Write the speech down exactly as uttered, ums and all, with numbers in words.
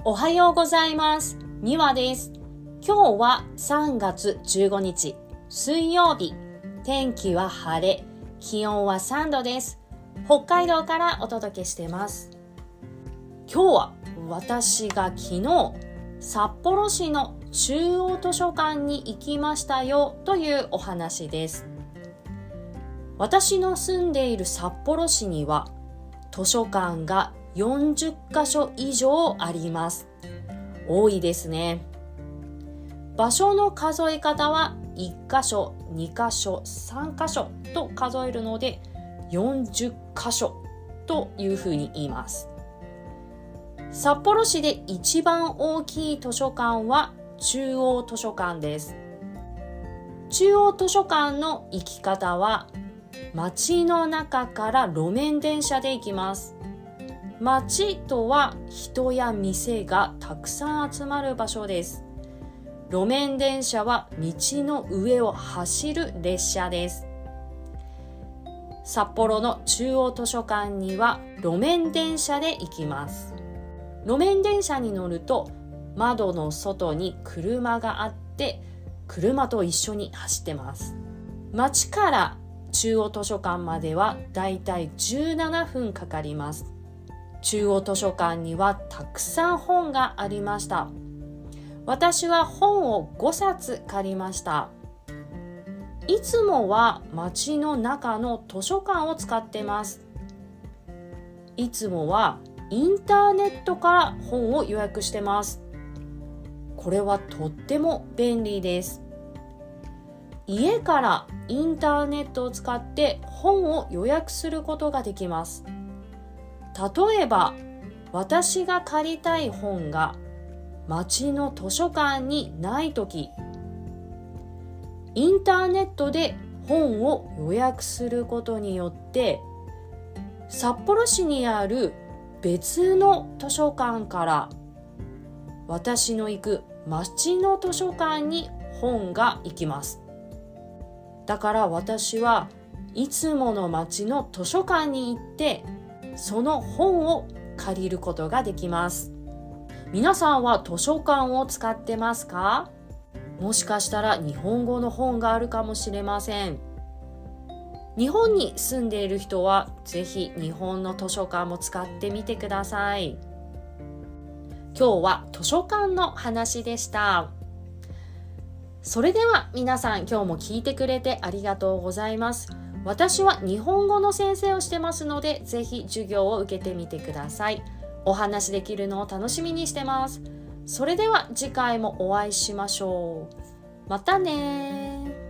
おはようございます。みわです。今日はさんがつじゅうごにち水曜日。天気は晴れ、気温はさんどです。北海道からお届けしています。今日は私が昨日札幌市の中央図書館に行きましたよというお話です。私の住んでいる札幌市には図書館がよんじゅっかしょ以上あります。多いですね。場所の数え方はいっかしょ、にかしょ、さんかしょと数えるのでよんじゅっかしょというふうに言います。札幌市で一番大きい図書館は中央図書館です。中央図書館の行き方は街の中から路面電車で行きます。街とは人や店がたくさん集まる場所です。路面電車は道の上を走る列車です。札幌の中央図書館には路面電車で行きます。路面電車に乗ると窓の外に車があって車と一緒に走ってます。街から中央図書館まではだいたいじゅうななふんかかります。中央図書館にはたくさん本がありました。私は本をごさつ借りました。いつもは街の中の図書館を使ってます。いつもはインターネットから本を予約してます。これはとっても便利です。家からインターネットを使って本を予約することができます。例えば、私が借りたい本が町の図書館にないとき、インターネットで本を予約することによって、札幌市にある別の図書館から私の行く町の図書館に本が行きます。だから私はいつもの町の図書館に行ってその本を借りることができます。皆さんは図書館を使ってますか？もしかしたら日本語の本があるかもしれません。日本に住んでいる人はぜひ日本の図書館も使ってみてください。今日は図書館の話でした。それでは皆さん今日も聞いてくれてありがとうございます。私は日本語の先生をしてますので、ぜひ授業を受けてみてください。お話できるのを楽しみにしてます。それでは次回もお会いしましょう。またね。